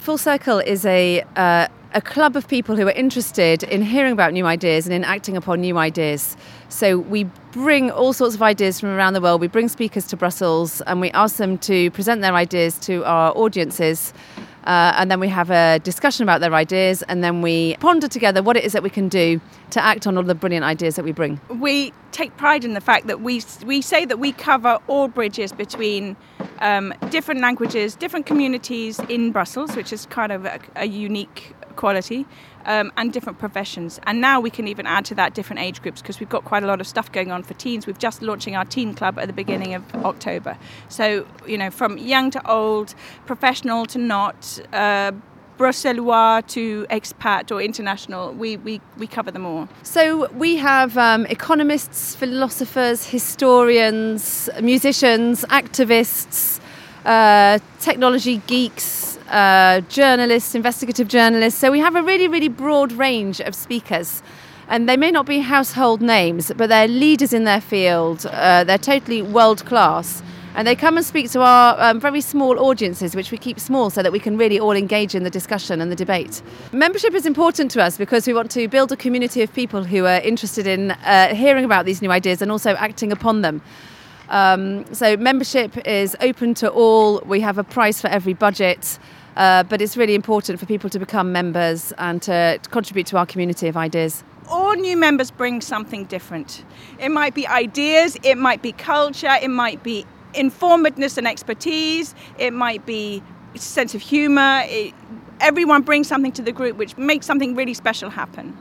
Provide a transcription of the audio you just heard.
Full Circle is a club of people who are interested in hearing about new ideas and in acting upon new ideas. So we bring all sorts of ideas from around the world. We bring speakers to Brussels and we ask them to present their ideas to our audiences. And then we have a discussion about their ideas, and then we ponder together what it is that we can do to act on all the brilliant ideas that we bring. We take pride in the fact that we say that we cover all bridges between different languages, different communities in Brussels, which is kind of a unique quality, and different professions. And now we can even add to that different age groups, because we've got quite a lot of stuff going on for teens. We've just launching our teen club at the beginning of October. So, from young to old, professional to not, Bruxellois to expat or international, we cover them all. So we have economists, philosophers, historians, musicians, activists, technology geeks, journalists, investigative journalists. So we have a really, really broad range of speakers. And they may not be household names, but they're leaders in their field. They're totally world class. And they come and speak to our very small audiences, which we keep small so that we can really all engage in the discussion and the debate. Membership is important to us because we want to build a community of people who are interested in hearing about these new ideas and also acting upon them. So membership is open to all. We have a price for every budget, but it's really important for people to become members and to contribute to our community of ideas. All new members bring something different. It might be ideas, it might be culture, it might be informativeness and expertise, it might be sense of humour. Everyone brings something to the group which makes something really special happen.